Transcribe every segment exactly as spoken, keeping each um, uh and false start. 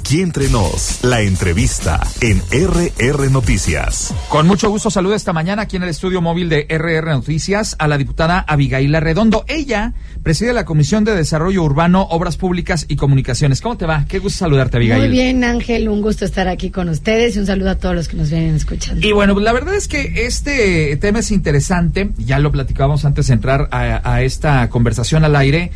Aquí Entre Nos, la entrevista en R R Noticias. Con mucho gusto saludo esta mañana aquí en el estudio móvil de R R Noticias a la diputada Abigail Arredondo. Ella preside la Comisión de Desarrollo Urbano, Obras Públicas y Comunicaciones. ¿Cómo te va? Qué gusto saludarte, Abigail. Muy bien, Ángel, un gusto estar aquí con ustedes y un saludo a todos los que nos vienen escuchando. Y bueno, la verdad es que este tema es interesante, ya lo platicábamos antes de entrar a, a esta conversación al aire.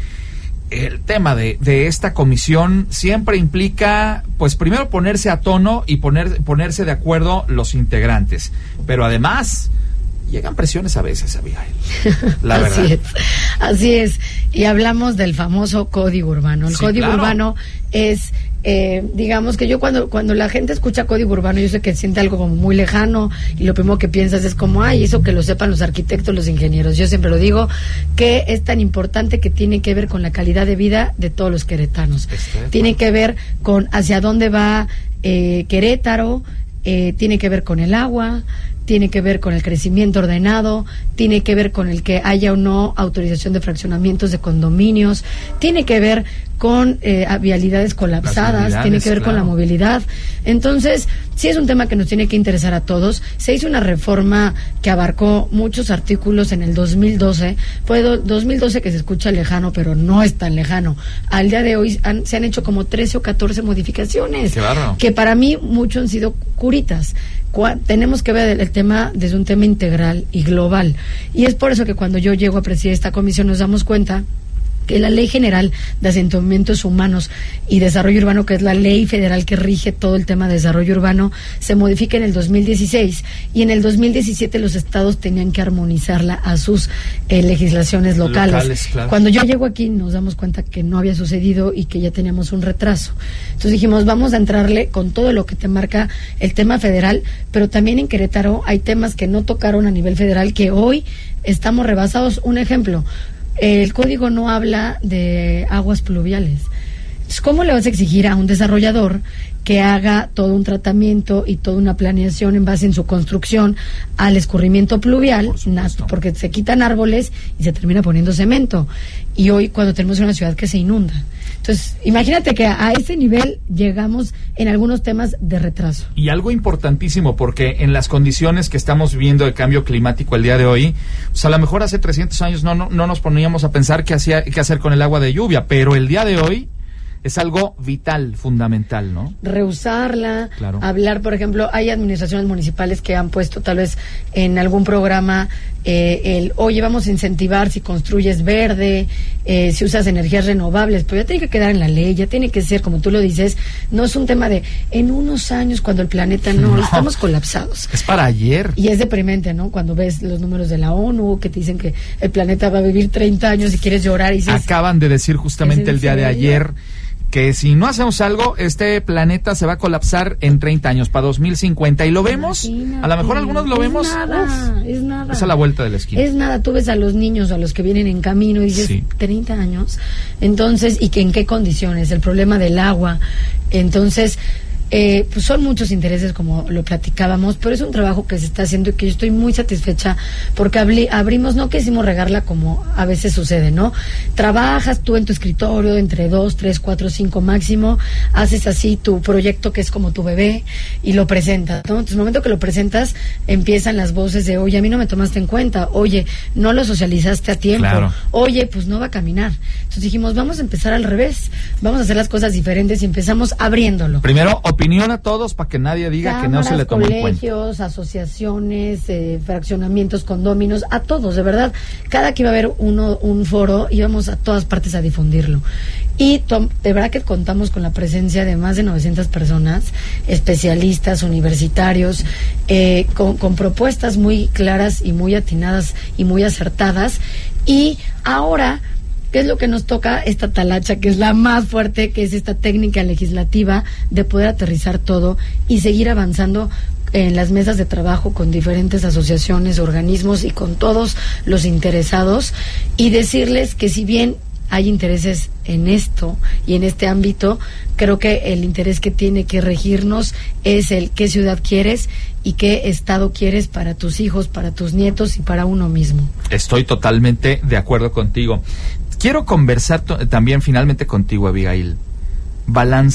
El tema de, de esta comisión siempre implica, pues primero ponerse a tono y poner, ponerse de acuerdo los integrantes, pero además llegan presiones a veces, Abigail, la así verdad. Es, así es, y hablamos del famoso código urbano. El sí, código claro. urbano es, eh, digamos que yo cuando cuando la gente escucha código urbano, yo sé que siente algo como muy lejano y lo primero que piensas es como, ay, eso que lo sepan los arquitectos, los ingenieros. Yo siempre lo digo, que es tan importante que tiene que ver con la calidad de vida de todos los queretanos. Este, tiene que ver con hacia dónde va eh, Querétaro, eh, tiene que ver con el agua, tiene que ver con el crecimiento ordenado, tiene que ver con el que haya o no autorización de fraccionamientos de condominios, tiene que ver con eh, vialidades colapsadas, tiene que ver claro. con la movilidad. Entonces, sí es un tema que nos tiene que interesar a todos. Se hizo una reforma que abarcó muchos artículos en el dos mil doce. Fue do, dos mil doce que se escucha lejano, pero no es tan lejano. Al día de hoy han, se han hecho como trece o catorce modificaciones, claro. que para mí muchos han sido curitas. Tenemos que ver el, el tema desde un tema integral y global, y es por eso que cuando yo llego a presidir esta comisión nos damos cuenta que la Ley General de Asentamientos Humanos y Desarrollo Urbano, que es la ley federal que rige todo el tema de desarrollo urbano, se modifica en el dos mil dieciséis, y en el dos mil diecisiete los estados tenían que armonizarla a sus eh, legislaciones locales. locales claro. Cuando yo llego aquí nos damos cuenta que no había sucedido y que ya teníamos un retraso. Entonces dijimos, vamos a entrarle con todo lo que te marca el tema federal, pero también en Querétaro hay temas que no tocaron a nivel federal que hoy estamos rebasados. Un ejemplo, el código no habla de aguas pluviales. Entonces, ¿cómo le vas a exigir a un desarrollador que haga todo un tratamiento y toda una planeación en base en su construcción al escurrimiento pluvial? Por porque se quitan árboles y se termina poniendo cemento. Y hoy, cuando tenemos una ciudad que se inunda. Entonces, imagínate que a ese nivel llegamos en algunos temas de retraso. Y algo importantísimo, porque en las condiciones que estamos viviendo de cambio climático el día de hoy, pues a lo mejor hace trescientos años no, no, no nos poníamos a pensar qué, hacía, qué hacer con el agua de lluvia, pero el día de hoy es algo vital, fundamental, ¿no? Reusarla, claro. Hablar, por ejemplo, hay administraciones municipales que han puesto tal vez en algún programa eh, el, oye, vamos a incentivar si construyes verde, eh, si usas energías renovables, pero ya tiene que quedar en la ley, ya tiene que ser, como tú lo dices, no es un tema de en unos años cuando el planeta no, no estamos colapsados. Es para ayer. Y es deprimente, ¿no? Cuando ves los números de la ONU que te dicen que el planeta va a vivir treinta años y quieres llorar y dices... Acaban de decir justamente el día de ayer que si no hacemos algo, este planeta se va a colapsar en treinta años, para dos mil cincuenta, y lo vemos, imagínate, a lo mejor algunos lo es vemos, nada, uf, es nada, es a la vuelta de la esquina. Es nada, tú ves a los niños, a los que vienen en camino y dices, sí. treinta años, entonces, ¿y que en qué condiciones? El problema del agua, entonces... Eh, pues son muchos intereses, como lo platicábamos, pero es un trabajo que se está haciendo y que yo estoy muy satisfecha porque abri- abrimos, no quisimos regarla como a veces sucede, ¿no? Trabajas tú en tu escritorio entre dos, tres, cuatro, cinco máximo, haces así tu proyecto que es como tu bebé y lo presentas, ¿no? Entonces, en el momento que lo presentas, empiezan las voces de, oye, a mí no me tomaste en cuenta, oye, no lo socializaste a tiempo, claro. Oye, pues no va a caminar. Entonces dijimos, vamos a empezar al revés, vamos a hacer las cosas diferentes y empezamos abriéndolo. Primero, opinión a todos para que nadie diga Cámaras, que no se le toma en cuenta. colegios, asociaciones, eh, fraccionamientos, condóminos, a todos, de verdad. Cada que iba a haber uno, un foro, íbamos a todas partes a difundirlo. Y to- de verdad que contamos con la presencia de más de novecientas personas, especialistas, universitarios, eh, con, con propuestas muy claras y muy atinadas y muy acertadas. Y ahora... ¿qué es lo que nos toca? Esta talacha, que es la más fuerte, que es esta técnica legislativa de poder aterrizar todo y seguir avanzando en las mesas de trabajo con diferentes asociaciones, organismos y con todos los interesados, y decirles que si bien hay intereses en esto y en este ámbito, creo que el interés que tiene que regirnos es el qué ciudad quieres y qué estado quieres para tus hijos, para tus nietos y para uno mismo. Estoy totalmente de acuerdo contigo. Quiero conversar to- también finalmente contigo, Abigail. Balance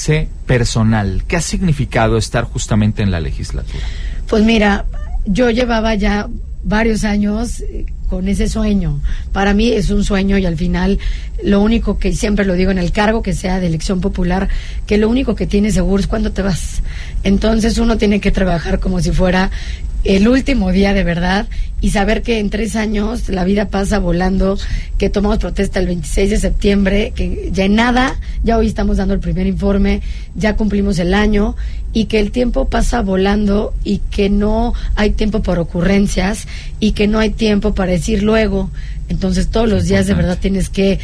personal, ¿qué ha significado estar justamente en la legislatura? Pues mira, yo llevaba ya varios años con ese sueño. Para mí es un sueño y al final lo único que siempre lo digo en el cargo que sea de elección popular, que lo único que tienes seguro es cuando te vas. Entonces uno tiene que trabajar como si fuera el último día de verdad y saber que en tres años la vida pasa volando, que tomamos protesta el veintiséis de septiembre, que ya en nada, ya hoy estamos dando el primer informe, ya cumplimos el año y que el tiempo pasa volando y que no hay tiempo para ocurrencias y que no hay tiempo para decir luego. Entonces todos los días de verdad tienes que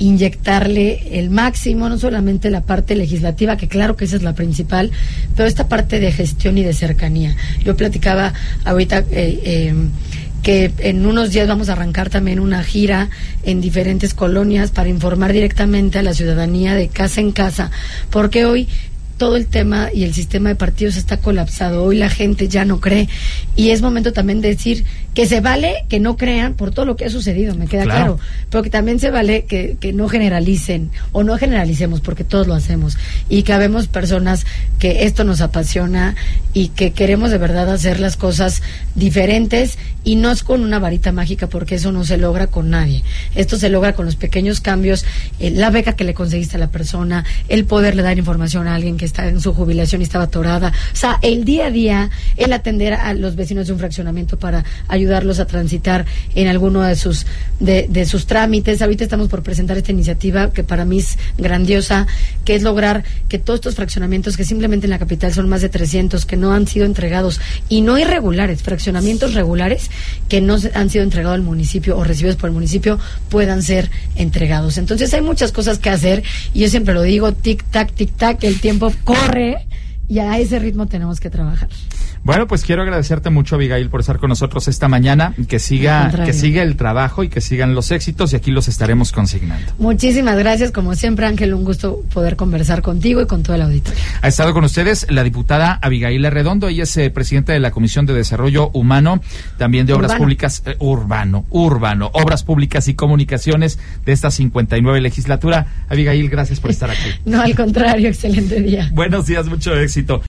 inyectarle el máximo, no solamente la parte legislativa, que claro que esa es la principal, pero esta parte de gestión y de cercanía. Yo platicaba ahorita eh, eh, que en unos días vamos a arrancar también una gira en diferentes colonias para informar directamente a la ciudadanía de casa en casa, porque hoy todo el tema y el sistema de partidos está colapsado. Hoy la gente ya no cree y es momento también de decir que se vale que no crean por todo lo que ha sucedido, me queda claro, claro pero que también se vale que, que no generalicen o no generalicemos porque todos lo hacemos y que habemos personas que esto nos apasiona y que queremos de verdad hacer las cosas diferentes y no es con una varita mágica porque eso no se logra con nadie. Esto se logra con los pequeños cambios, eh, la beca que le conseguiste a la persona, el poderle dar información a alguien que está en su jubilación y estaba atorada, o sea, el día a día, el atender a los vecinos de un fraccionamiento para ayudarlos a transitar en alguno de sus de, de sus trámites. Ahorita estamos por presentar esta iniciativa que para mí es grandiosa, que es lograr que todos estos fraccionamientos, que simplemente en la capital son más de trescientos, que no han sido entregados, y no irregulares, fraccionamientos regulares que no han sido entregados al municipio o recibidos por el municipio, puedan ser entregados. Entonces hay muchas cosas que hacer y yo siempre lo digo, tic-tac, tic-tac, el tiempo corre y a ese ritmo tenemos que trabajar. Bueno, pues quiero agradecerte mucho, Abigail, por estar con nosotros esta mañana, que siga que siga el trabajo y que sigan los éxitos y aquí los estaremos consignando. Muchísimas gracias, como siempre, Ángel, un gusto poder conversar contigo y con todo el auditorio. Ha estado con ustedes la diputada Abigail Arredondo, ella es eh, presidenta de la Comisión de Desarrollo Humano, también de Obras urbano. Públicas, eh, urbano, urbano, Obras Públicas y Comunicaciones de esta cincuenta y nueve legislatura. Abigail, gracias por estar aquí. No, al contrario, excelente día. Buenos días, mucho éxito.